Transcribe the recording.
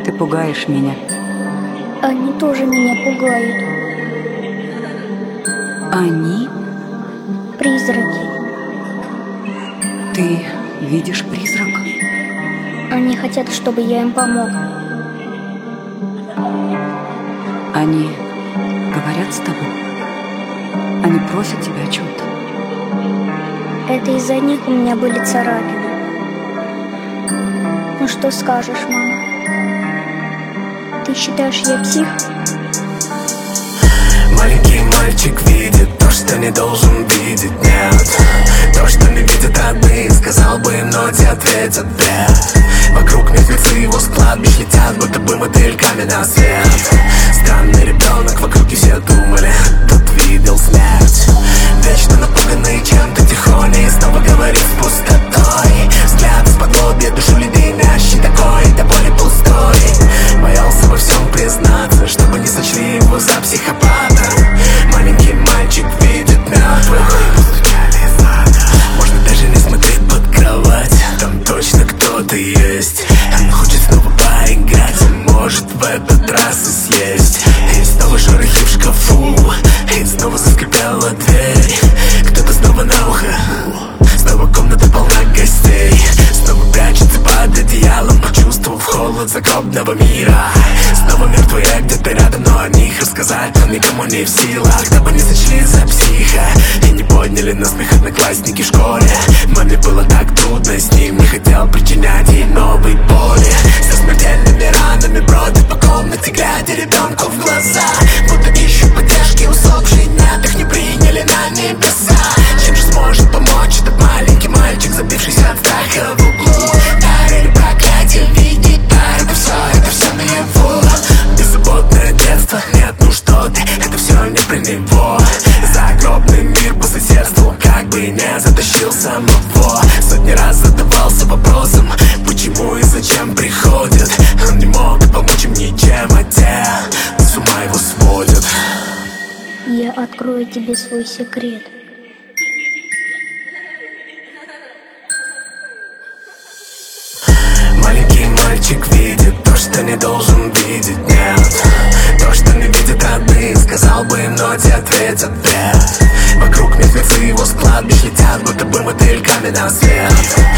Ты пугаешь меня. Они тоже меня пугают. Они? Призраки. Ты видишь призрак? Они хотят, чтобы я им помог. Они говорят с тобой? Они просят тебя о чем-то? Это из-за них у меня были царапины. Ну что скажешь, мама? Ты считаешь, я псих? Маленький мальчик видит то, что не должен видеть, нет. То, что не видят родные, сказал бы им, но те ответят нет. Вокруг мертвецы его с кладбищ летят, будто бы мотыльками на свет. Странный ребенок, вокруг и все думали, тот видел смерть. Вечно напуганный чем-то тихоней, снова говорит с пустотой. Взгляд из-под лобья, душу леденящий такой, до боли пустой. Боялся во всем признаться, чтобы не сочли его за психопата. Маленький мальчик видит мертвых. Постучали из ада. Можно даже не смотреть под кровать, там точно кто-то есть. Он хочет снова поиграть, а может в этот раз и съесть. И снова шорохи в шкафу, и снова заскрипела дверь. Кто-то снова на ухо, снова комната полна гостей. Снова прячется под одеялом, почувствовав холод загробного мира. Снова мертвые где-то рядом, но о них рассказать он никому не в силах. Дабы не сочли за психа и не подняли на смех одноклассники в школе. Маме было так трудно с ним, не хотел причинять ей новой боли. Со смертельными ранами бродят по комнате, глядя ребенку в глаза, будто ищут поддержки усопшие, нет, их не приняли на небеса. Чем же сможет помочь этот маленький мальчик, забившийся от страха в углу? Дар или проклятие, видеть дар, это все наяву. Беззаботное детство, нет, ну что ты, это все не про него. Загробный мир по соседству, как бы не затащил самого. Сотни раз задавался вопросом, почему и зачем приходят. Он не мог помочь им ничем, а те с ума его сводят. Я открою тебе свой секрет. Маленький мальчик видит то, что не должен видеть, нет. То, что не видят родные, сказал бы им, но те ответят нет. Вокруг мертвецы его с кладбищ летят, будто бы мотыльками на свет.